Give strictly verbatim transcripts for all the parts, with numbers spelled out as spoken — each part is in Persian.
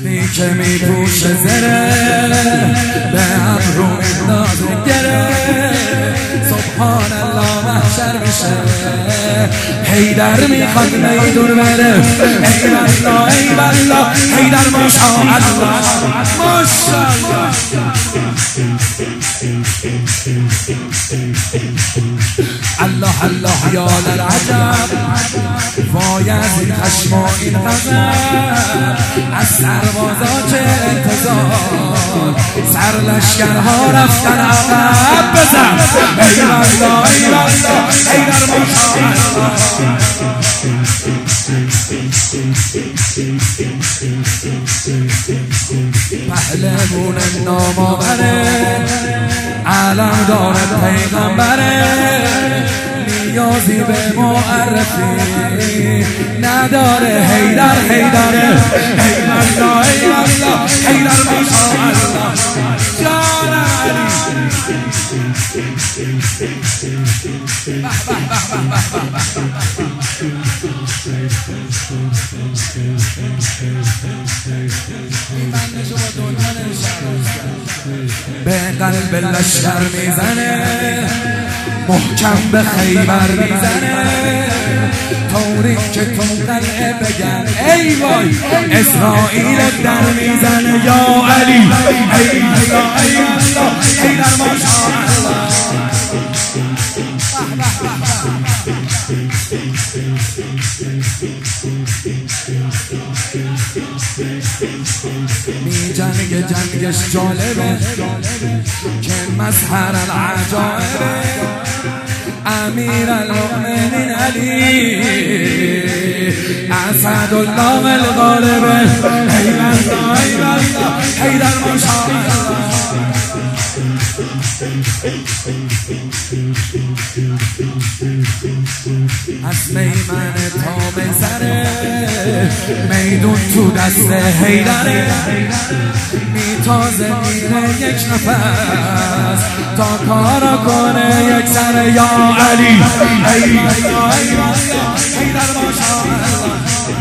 وقتی که می پوشه زره به ابرو اندازه گره سبحان الله محشر میشه حیدر میخواد میدون بره ای والله ای والله حیدر ماشاءالله ماشاءالله الله الله یا للعجب وای از این خشم و این غضب از سربازا چه انتظار سر لشکرها رفتن عقب بزن ای والله ای والله حیدر ماشاءالله پهلوون نامآوره علم داره پیغمبره نیازی به معرفی نداره حیدر حیدره ای والله ای والله حیدر ماشاءالله جان علی به قلب لشکر میزنه محکم به خیبر میزنه طوری که تو قلعه بگن ای وای اسرائیل در میزنه یا علی ای الله ای الله ای در ماشاءالله می جنگ جنگش جالبه که مظهر العجائبه امیر المؤمنین علی اسد الله الغالبه ای والله ای والله حیدر ماشاءالله از میمن تا مزره میدون تو دست حیدره میتازه میره یک نفس تا کارا کنه یک سر یا علی ای والله ای والله حیدر ماشاءالله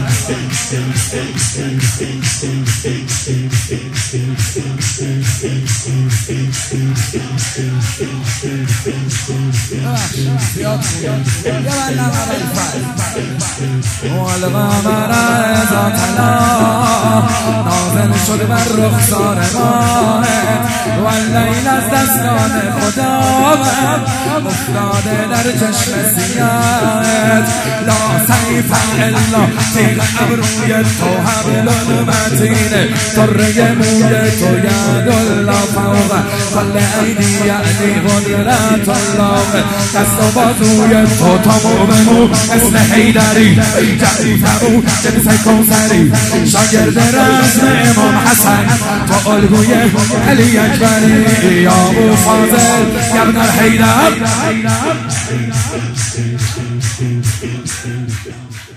والقمر ذات الله نازل شد بر رخسار ماهت واللیل از دستان خدا افتاده در چشم سیاهت لا سیف الا تیغ ابروی تو حبل المتین طره موی تو ید الله فوق کل ایدی یعنی قدرت الله دست و بازوی تو تا مو به مو مثل حیدری جری تبو جنس کوثری شاگرد رسم امام حسن تو الگوی علی اکبری یا ابو فاضل یا ابن الحیدر